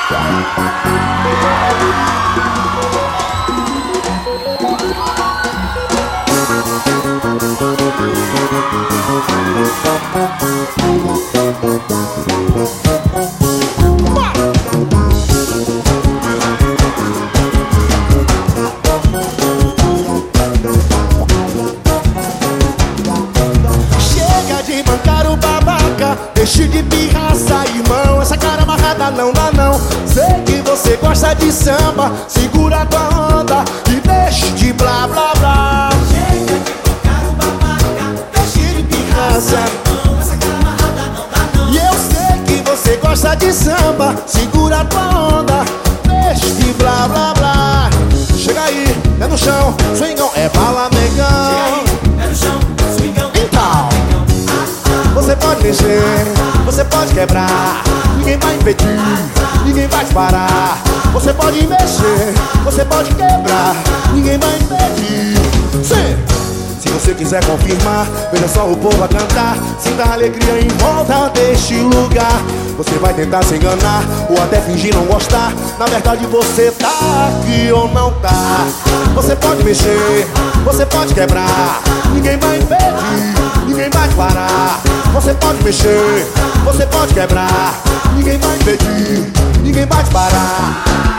Chega de bancar o babaca, deixe de pirraça, irmão. Essa cara amarrada não dá não. Sei que você gosta de samba, segura tua onda e deixe de blá blá blá. Chega de bancar o babaca, deixe de pirraça, irmão. Essa cara amarrada não dá não. E eu sei que você gosta de samba, segura tua onda, deixe de blá blá blá. Chega aí, é no chão, swingão é bala, negão. É no chão, swingão. Então, você pode mexer, você pode quebrar, ninguém vai impedir, ninguém vai te parar. Você pode mexer, você pode quebrar, ninguém vai impedir. Sim. Se você quiser confirmar, veja só o povo a cantar. Sinta a alegria em volta deste lugar. Você vai tentar se enganar ou até fingir não gostar. Na verdade você tá aqui ou não tá. Você pode mexer, você pode quebrar, ninguém vai impedir, ninguém vai te parar. Você pode mexer, você pode quebrar, ninguém vai impedir, ninguém vai te parar.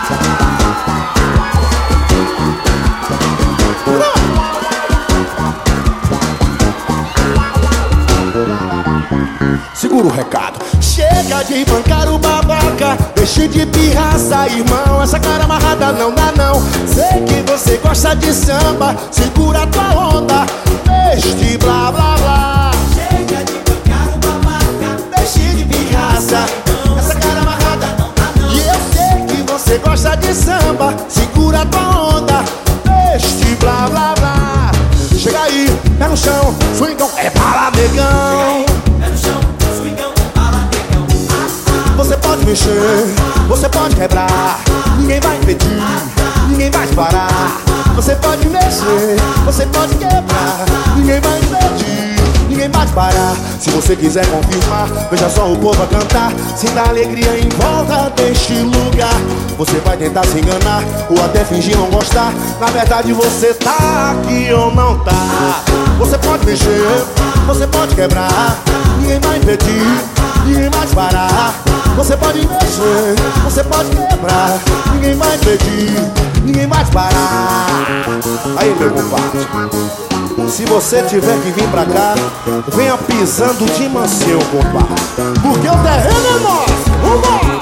Segura o recado. Chega de bancar o babaca, deixe de pirraça, irmão. Essa cara amarrada não dá não. Sei que você gosta de samba, segura tua onda, deixe de blá blá blá. Chega de bancar o babaca, Deixe de pirraça, essa cara amarrada não dá não. E eu sei que você gosta de samba, segura tua onda, deixe de blá blá blá. Chega aí, pé no chão, swingão é bala, negão. é no chão, swingão, bala, negão. Você pode mexer, você pode quebrar, ninguém vai impedir, ninguém vai te parar. Você pode mexer, você pode quebrar, ninguém vai impedir, ninguém vai te parar. Se você quiser confirmar, veja só o povo a cantar. Sinta a alegria em volta deste lugar. Você vai tentar se enganar ou até fingir não gostar. Na verdade você tá aqui ou não tá. Você pode mexer, você pode quebrar, ninguém vai impedir, ninguém vai te parar. Você pode mexer, você pode quebrar, ninguém vai impedir, ninguém vai te parar. Aí, meu compadre, se você tiver que vir pra cá, venha pisando de mansinho, compadre, porque o terreno é nosso. Vambora!